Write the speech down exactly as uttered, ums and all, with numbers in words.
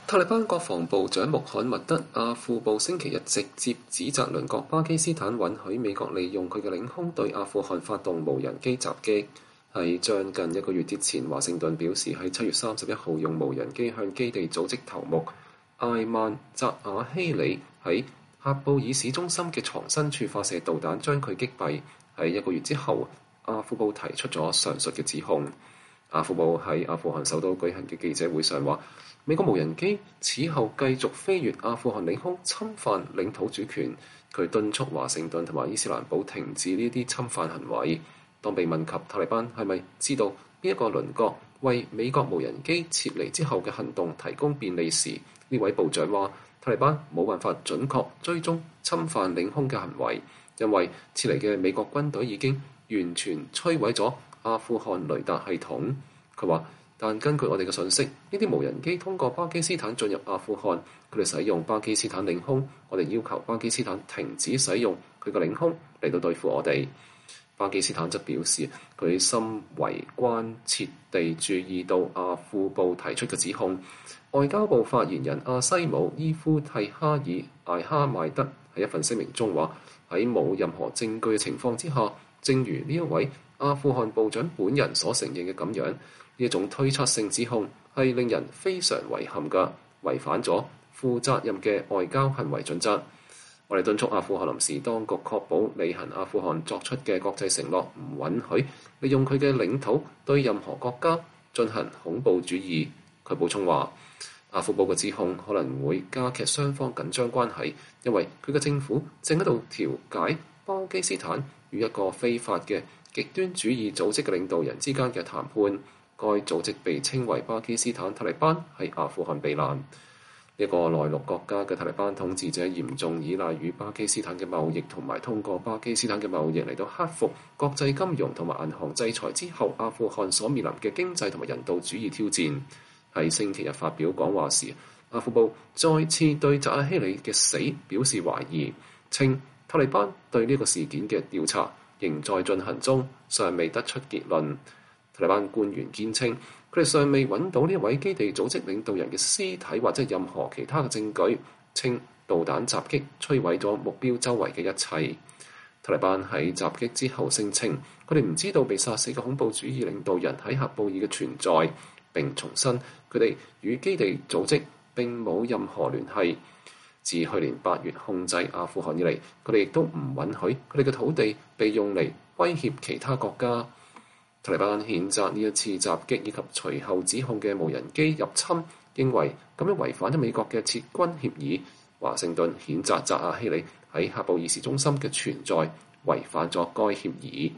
塔利班國防部長穆罕默德·阿庫布星期日直接指責鄰國巴基斯坦允許美國利用佢嘅領空對阿富汗發動無人機襲擊。喺將近一個月之前，華盛頓表示喺七月三十一號用無人機向基地組織頭目艾曼扎瓦希里喺喀布爾市中心嘅藏身處發射導彈，將佢擊斃。喺一個月之後，阿庫布提出咗上述嘅指控。阿庫布喺阿富汗首都舉行嘅記者會上話，美國無人機此後繼續飛越阿富汗領空，侵犯領土主權。佢敦促華盛頓同埋伊斯蘭堡停止呢啲侵犯行為。當被問及塔利班係咪知道邊一個鄰國為美國無人機撤離之後嘅行動提供便利時，呢位部長話塔利班冇辦法準確追蹤侵犯領空嘅行為，因為撤離嘅美國軍隊已經完全摧毀咗阿富汗雷達系統。佢話，但根據我哋嘅信息，呢啲無人機通過巴基斯坦進入阿富汗，佢哋使用巴基斯坦領空，我哋要求巴基斯坦停止使用佢嘅領空嚟到對付我哋。巴基斯坦則表示，佢深為關切地注意到阿庫布提出嘅指控。外交部發言人阿西姆伊夫蒂哈爾艾哈邁德喺一份聲明中話，喺冇任何證據嘅情況之下，正如呢一位阿富汗部長本人所承認嘅咁樣，呢一種推測性指控係令人非常遺憾嘅，違反咗負責任嘅外交行為準則。我哋敦促阿富汗臨時當局確保履行阿富汗作出嘅國際承諾，唔允許利用佢嘅領土對任何國家進行恐怖主義。佢補充話，阿庫布嘅指控可能會加劇雙方緊張關係，因為佢嘅政府正喺度調解巴基斯坦與一個非法嘅極端主義組織嘅領導人之間嘅談判。該組織被稱為巴基斯坦塔利班，喺阿富汗避難。一個內陸國家嘅塔利班統治者嚴重依賴與巴基斯坦嘅貿易，同埋通過巴基斯坦嘅貿易嚟到克服國際金融同埋銀行制裁之後，阿富汗所面臨嘅經濟同埋人道主義挑戰。喺星期日發表講話時，阿庫布再次對扎瓦希里嘅死表示懷疑，稱塔利班對呢個事件嘅調查仍在進行中，尚未得出結論。塔利班官員堅稱，佢哋尚未揾到呢一位基地組織領導人嘅屍體或者任何其他嘅證據，稱導彈襲擊摧毀咗目標周圍嘅一切。塔利班喺襲擊之後聲稱，佢哋唔知道被殺死嘅恐怖主義領導人喺喀布爾嘅存在，並重申佢哋與基地組織並冇任何聯繫。自去年八月控制阿富汗以嚟，佢哋亦都唔允許佢哋嘅土地被用嚟威脅其他國家。塔利班譴責呢一次襲擊以及隨後指控嘅無人機入侵，認為咁樣違反咗美國嘅撤軍協議。華盛頓譴責扎瓦希里喺喀布爾市中心嘅存在違反咗該協議。